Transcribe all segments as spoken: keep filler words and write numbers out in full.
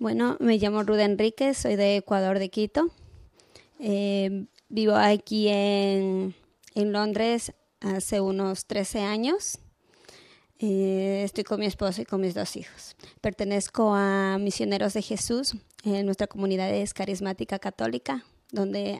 Bueno, me llamo Ruda Enríquez, soy de Ecuador, de Quito. Eh, vivo aquí en, en Londres hace unos trece años. Eh, estoy con mi esposo y con mis dos hijos. Pertenezco a Misioneros de Jesús. Eh, nuestra comunidad es carismática católica, donde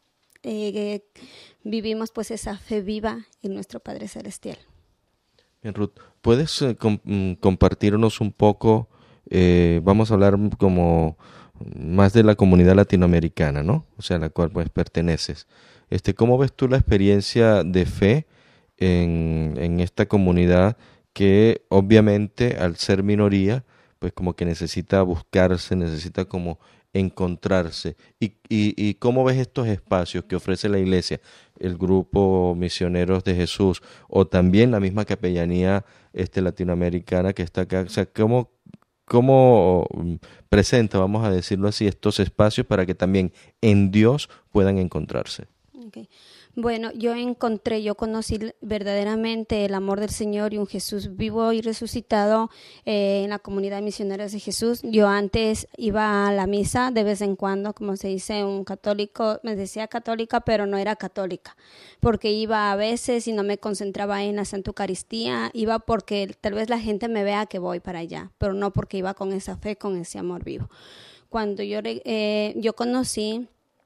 eh, vivimos pues esa fe viva en nuestro Padre Celestial. Bien, Ruth, ¿puedes eh, com- compartirnos un poco? Eh, vamos a hablar como más de la comunidad latinoamericana, ¿no? O sea, a la cual pues perteneces. Este, ¿cómo ves tú la experiencia de fe en, en esta comunidad que obviamente al ser minoría, pues como que necesita buscarse, necesita como encontrarse? ¿Y, y, y cómo ves estos espacios que ofrece la iglesia, el grupo Misioneros de Jesús o también la misma capellanía este, latinoamericana que está acá? O sea, ¿cómo, cómo presenta, vamos a decirlo así, estos espacios para que también en Dios puedan encontrarse? Okay. Bueno, yo encontré, yo conocí verdaderamente el amor del Señor y un Jesús vivo y resucitado eh, en la comunidad Misioneros de Jesús. Yo antes iba a la misa de vez en cuando, como se dice, un católico, me decía católica, pero no era católica, porque iba a veces y no me concentraba en la Santa Eucaristía, iba porque tal vez la gente me vea que voy para allá, pero no porque iba con esa fe, con ese amor vivo. Cuando yo, eh, yo conocí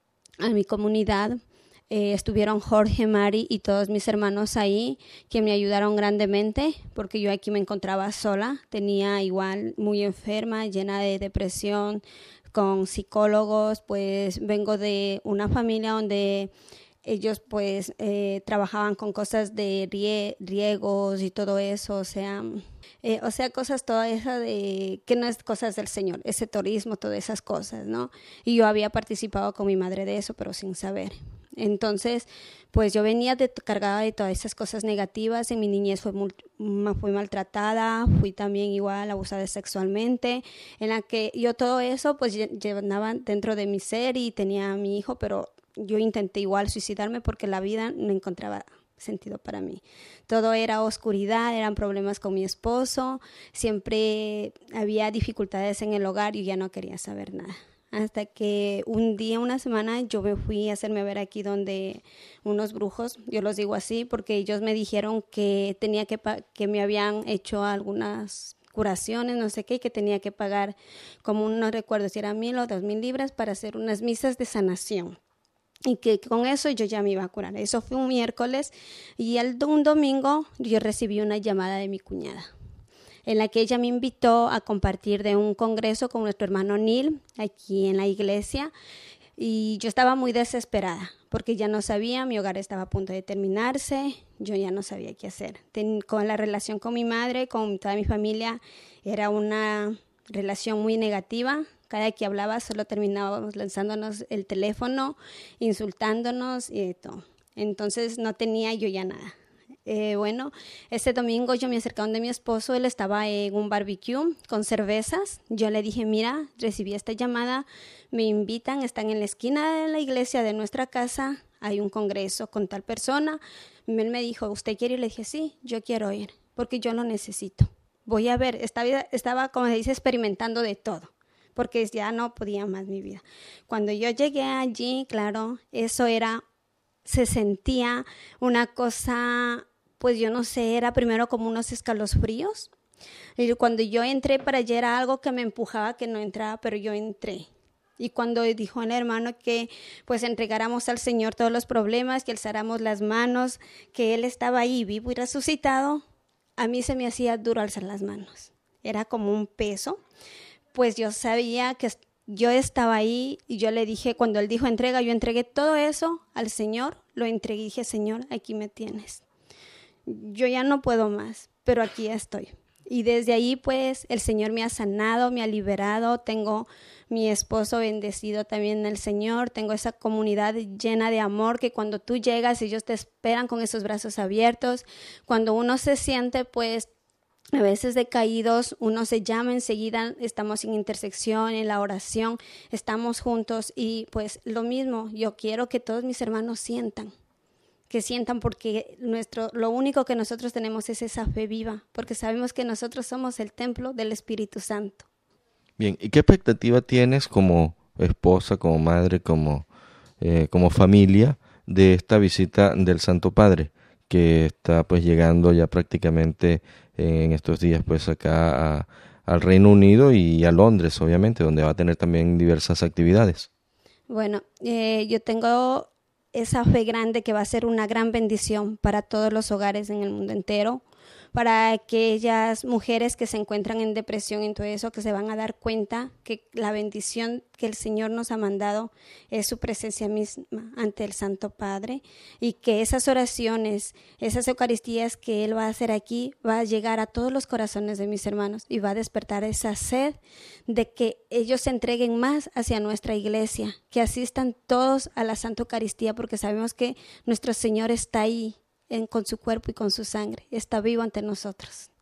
a mi comunidad, Eh, estuvieron Jorge, Mari y todos mis hermanos ahí que me ayudaron grandemente porque yo aquí me encontraba sola, tenía igual muy enferma, llena de depresión, con psicólogos, pues vengo de una familia donde ellos pues eh, trabajaban con cosas de rie- riegos y todo eso, o sea, eh, o sea, cosas toda esa de que no es cosas del Señor, ese turismo, todas esas cosas, ¿no? Y yo había participado con mi madre de eso, pero sin saber. Entonces, pues yo venía de, cargada de todas esas cosas negativas. En mi niñez fue muy, fui maltratada, fui también igual abusada sexualmente, en la que yo todo eso pues llevaba dentro de mi ser y tenía a mi hijo, pero yo intenté igual suicidarme porque la vida no encontraba sentido para mí. Todo era oscuridad, eran problemas con mi esposo, siempre había dificultades en el hogar y ya no quería saber nada. Hasta que un día, una semana, yo me fui a hacerme ver aquí donde unos brujos, yo los digo así, porque ellos me dijeron que tenía que, que me habían hecho algunas curaciones, no sé qué, que tenía que pagar, como no recuerdo si era mil o dos mil libras para hacer unas misas de sanación. Y que con eso yo ya me iba a curar. Eso fue un miércoles y el, un domingo yo recibí una llamada de mi cuñada, en la que ella me invitó a compartir de un congreso con nuestro hermano Neil aquí en la iglesia, y yo estaba muy desesperada porque ya no sabía, mi hogar estaba a punto de terminarse, yo ya no sabía qué hacer. Ten, con la relación con mi madre, con toda mi familia, era una relación muy negativa. Cada que hablaba solo terminábamos lanzándonos el teléfono, insultándonos y todo. Entonces no tenía yo ya nada. Eh, bueno, ese domingo yo me acerqué donde mi esposo, él estaba en un barbecue con cervezas. Yo le dije, mira, recibí esta llamada, me invitan, están en la esquina de la iglesia de nuestra casa, hay un congreso con tal persona. Él me dijo, ¿usted quiere ir? Le dije, sí, yo quiero ir, porque yo lo necesito. Voy a ver, estaba, estaba como se dice, experimentando de todo, porque ya no podía más mi vida. Cuando yo llegué allí, claro, eso era, se sentía una cosa, pues yo no sé, era primero como unos escalofríos. Y cuando yo entré para allá era algo que me empujaba que no entraba, pero yo entré. Y cuando dijo el hermano que pues entregáramos al Señor todos los problemas, que alzáramos las manos, que Él estaba ahí vivo y resucitado, a mí se me hacía duro alzar las manos. Era como un peso. Pues yo sabía que yo estaba ahí y yo le dije, cuando Él dijo entrega, yo entregué todo eso al Señor, lo entregué y dije, Señor, aquí me tienes. Yo ya no puedo más, pero aquí estoy. Y desde ahí, pues, el Señor me ha sanado, me ha liberado. Tengo mi esposo bendecido también en el Señor. Tengo esa comunidad llena de amor que cuando tú llegas, ellos te esperan con esos brazos abiertos. Cuando uno se siente, pues, a veces decaídos, uno se llama enseguida, estamos en intersección, en la oración, estamos juntos y pues lo mismo, yo quiero que todos mis hermanos sientan. que sientan porque nuestro, lo único que nosotros tenemos es esa fe viva, porque sabemos que nosotros somos el templo del Espíritu Santo. Bien, ¿y qué expectativa tienes como esposa, como madre, como, eh, como familia de esta visita del Santo Padre, que está pues llegando ya prácticamente en estos días pues acá a- al Reino Unido y a Londres, obviamente, donde va a tener también diversas actividades? Bueno, eh, yo tengo esa fe grande que va a ser una gran bendición para todos los hogares en el mundo entero, para aquellas mujeres que se encuentran en depresión y todo eso, que se van a dar cuenta que la bendición que el Señor nos ha mandado es su presencia misma ante el Santo Padre, y que esas oraciones, esas Eucaristías que Él va a hacer aquí, va a llegar a todos los corazones de mis hermanos y va a despertar esa sed de que ellos se entreguen más hacia nuestra iglesia, que asistan todos a la Santa Eucaristía, porque sabemos que nuestro Señor está ahí en, con su cuerpo y con su sangre, está vivo ante nosotros.